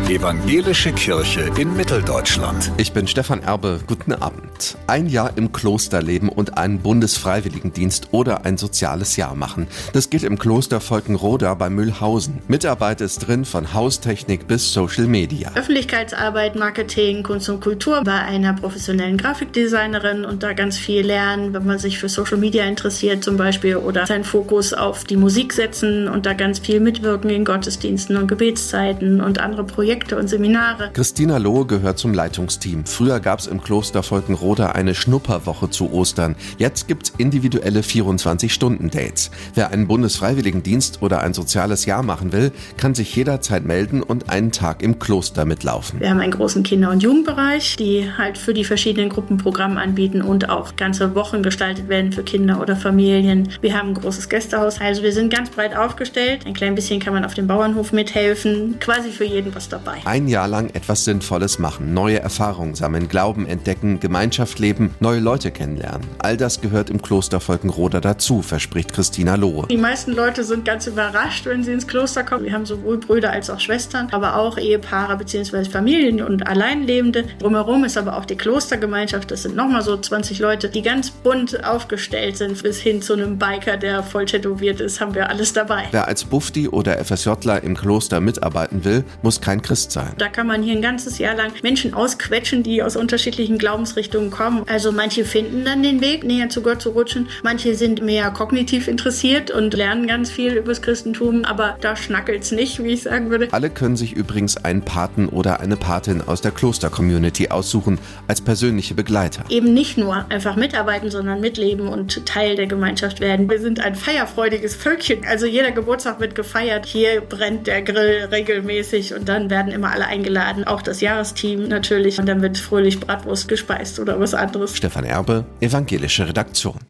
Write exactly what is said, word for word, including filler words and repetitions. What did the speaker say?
Evangelische Kirche in Mitteldeutschland. Ich bin Stefan Erbe, guten Abend. Ein Jahr im Kloster leben und einen Bundesfreiwilligendienst oder ein soziales Jahr machen. Das geht im Kloster Volkenroda bei Mühlhausen. Mitarbeit ist drin von Haustechnik bis Social Media. Öffentlichkeitsarbeit, Marketing, Kunst und Kultur bei einer professionellen Grafikdesignerin und da ganz viel lernen, wenn man sich für Social Media interessiert zum Beispiel oder seinen Fokus auf die Musik setzen und da ganz viel mitwirken in Gottesdiensten und Gebetszeiten und andere Projekte und Seminare. Christina Lohe gehört zum Leitungsteam. Früher gab es im Kloster Volkenroda eine Schnupperwoche zu Ostern. Jetzt gibt's individuelle vierundzwanzig-Stunden-Dates. Wer einen Bundesfreiwilligendienst oder ein soziales Jahr machen will, kann sich jederzeit melden und einen Tag im Kloster mitlaufen. Wir haben einen großen Kinder- und Jugendbereich, die halt für die verschiedenen Gruppen Programme anbieten und auch ganze Wochen gestaltet werden für Kinder oder Familien. Wir haben ein großes Gästehaus, also wir sind ganz breit aufgestellt. Ein klein bisschen kann man auf dem Bauernhof mithelfen, quasi für jeden was dabei. Ein Jahr lang etwas Sinnvolles machen, neue Erfahrungen sammeln, Glauben entdecken, Gemeinschaft leben, neue Leute kennenlernen. All das gehört im Kloster Volkenroda dazu, verspricht Christina Lohe. Die meisten Leute sind ganz überrascht, wenn sie ins Kloster kommen. Wir haben sowohl Brüder als auch Schwestern, aber auch Ehepaare bzw. Familien und Alleinlebende. Drumherum ist aber auch die Klostergemeinschaft. Das sind nochmal so zwanzig Leute, die ganz bunt aufgestellt sind. Bis hin zu einem Biker, der voll tätowiert ist, haben wir alles dabei. Wer als Bufti oder FSJler im Kloster mitarbeiten will, muss kein Christ sein. Da kann man hier ein ganzes Jahr lang Menschen ausquetschen, die aus unterschiedlichen Glaubensrichtungen kommen. Also manche finden dann den Weg, näher zu Gott zu rutschen. Manche sind mehr kognitiv interessiert und lernen ganz viel über das Christentum, aber da schnackelt's nicht, wie ich sagen würde. Alle können sich übrigens einen Paten oder eine Patin aus der Kloster-Community aussuchen, als persönliche Begleiter. Eben nicht nur einfach mitarbeiten, sondern mitleben und Teil der Gemeinschaft werden. Wir sind ein feierfreudiges Völkchen. Also jeder Geburtstag wird gefeiert. Hier brennt der Grill regelmäßig und dann werden immer alle eingeladen. Auch das Jahresteam natürlich. Und dann wird fröhlich Bratwurst gespeist oder was anderes. Stefan Erbe, Evangelische Redaktion.